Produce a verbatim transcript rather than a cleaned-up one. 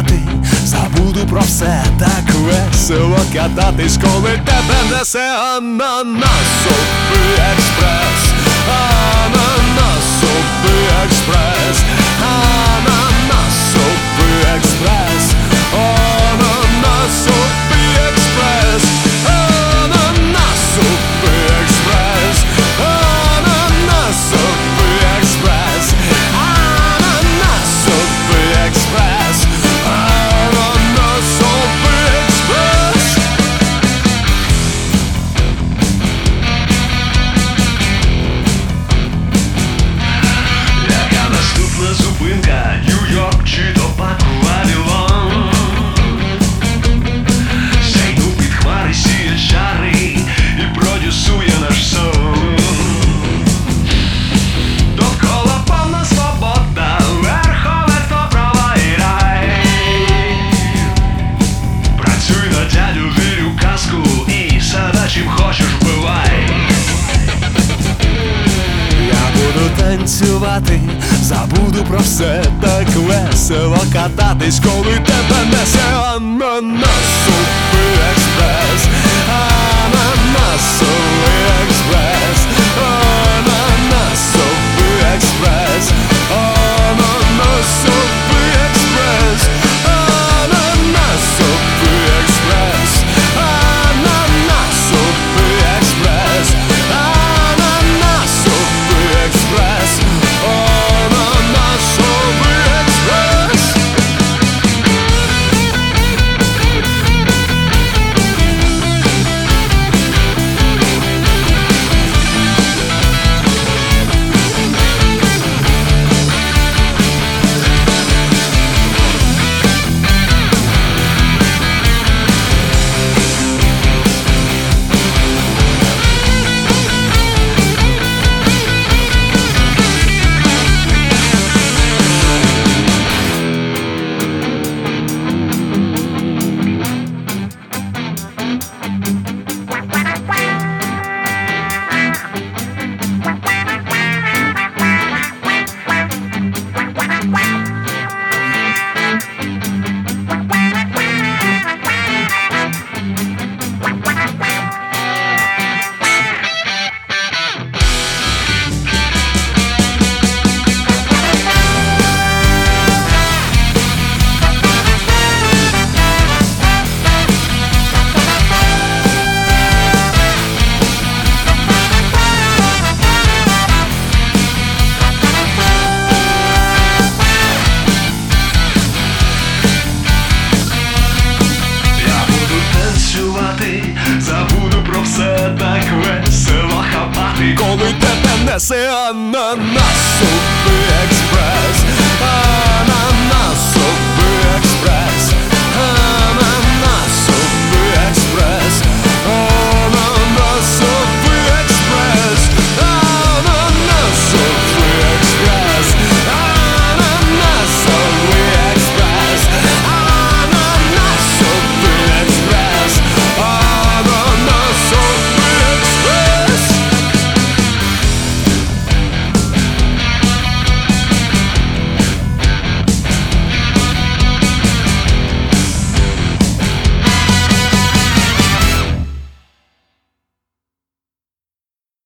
танцювати, забуду про все, так весело кататись, коли тебе несе ананасовий експрес, ананасовий експрес, ананасовий експрес, ананасовий експрес, ананасовий експрес, ананасовий експрес, ананасовий експрес, ананасовий експрес. Яка наступна зупинка? Нью-Йорк чи то Паку Вавилон? Зайду під хмари, сіє чари і продюсує наш сон. Довкола повна свобода, верховенство, права і рай. Працюй на дядю, вірю в казку і себе чим хочеш вбивай. Я буду танцювати, забуду про все, так весело кататись, коли тебе несе ананасовий експрес, ананасовий експрес, ананасовий експрес, ананасовий експрес, ананасовий експрес, ананасовий експрес, ананасовий експрес, ананасовий експрес. Забуду про все, так весело хапати, Коли тебе несе ананасовий